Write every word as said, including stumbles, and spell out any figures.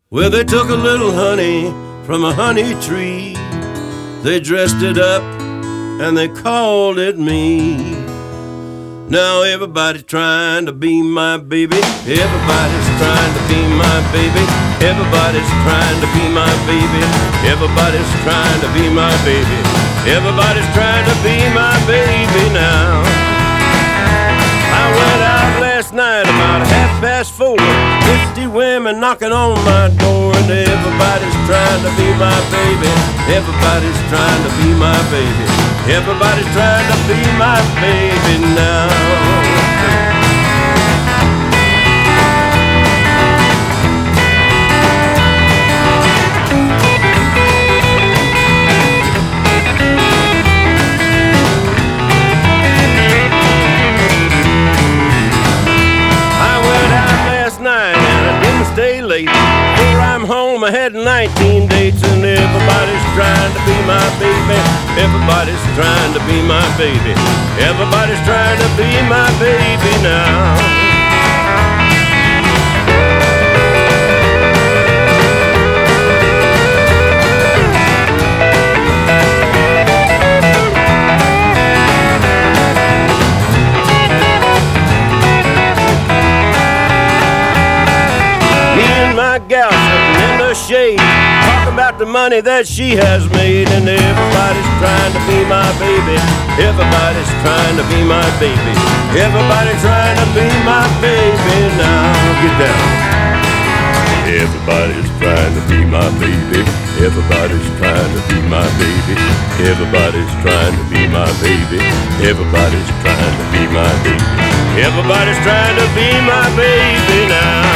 Well, they took a little honey from a honey tree. They dressed it up and they called it me. Now everybody's trying to be my baby. Everybody's trying to be my baby. Everybody's trying to be my baby. Everybody's trying to be my baby. Everybody's trying to be my baby now. I went out last night about half past four. Fifty women knocking on my door, and everybody's trying to be my baby. Everybody's trying to be my baby. Everybody's trying to be my baby now. Stay late. Before I'm home, I had nineteen dates, and everybody's trying to be my baby. Everybody's trying to be my baby. Everybody's trying to be my baby now. My gal sitting in the shade, talking about the money that she has made, and everybody's trying to be my baby. Everybody's trying to be my baby. Everybody's trying to be my baby now. Get down. Everybody's trying to be my baby. Everybody's trying to be my baby. Everybody's trying to be my baby. Everybody's trying to be my baby. Everybody's trying to be my baby now.